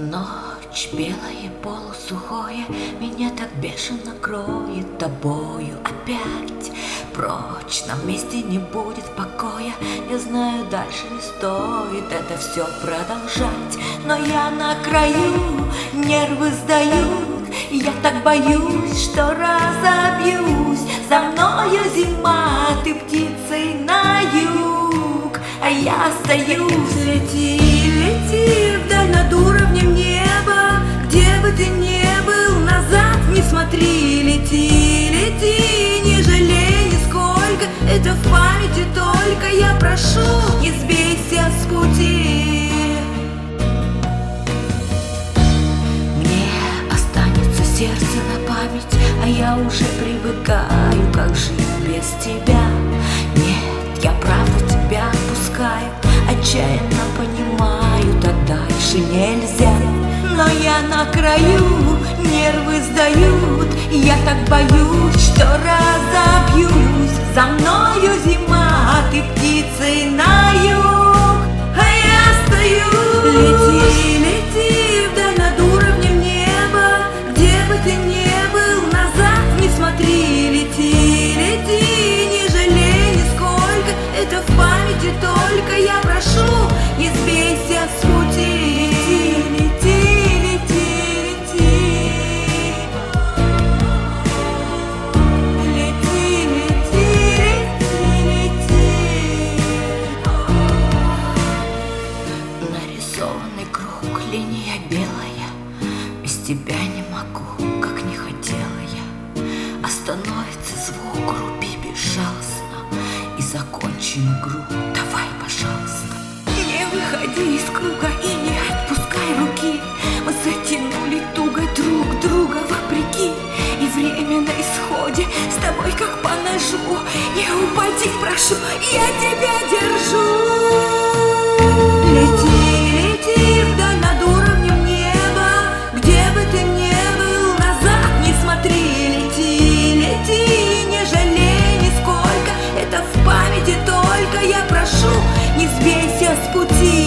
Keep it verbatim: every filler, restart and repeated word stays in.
Ночь белое, полусухое, меня так бешено кроет тобою опять. Прочь, нам вместе не будет покоя. Я знаю, дальше не стоит это все продолжать. Но я на краю, нервы сдают. Я так боюсь, что разобьюсь. За мною зима, ты птицей на юг, а я остаюсь. Лети, лети вдаль над уровнем неба. Где бы ты ни был, назад не смотри. Лети, лети, не жалей нисколько. Это в памяти только, я прошу, не сбейся с пути. Мне останется сердце на память, а я уже привыкаю, как жить без тебя. Нет, я правда тебя отпускаю, отчаянно понимаю, так дальше нельзя. Но я на краю, нервы сдают. Я так боюсь, что разобьюсь. За мною зима, ты птицей на юг, а я стою. Лети, лети вдаль над уровнем неба. Где бы ты ни был, назад не смотри. Лети, лети, не жалей нисколько. Это в памяти только, я прошу, не сбейся с пути. Лети, лети, лети, лети, лети, лети, лети. Нарисованный круг, линия белая. Без тебя не могу, как не хотела я. Остановится звук, руби безжалостно и закончим игру. Давай, пожалуйста. Не выходи из круга и не отпускай руки. Мы затянули туго друг друга вопреки. И время на исходе, с тобой как по ножу. Не упади, прошу, я тебя держу. Лети, лети вдаль над уровнем неба. Где бы ты ни был, назад не смотри. Лети, лети, не жалей нисколько. Это в памяти только, я прошу, не сбейся с пути.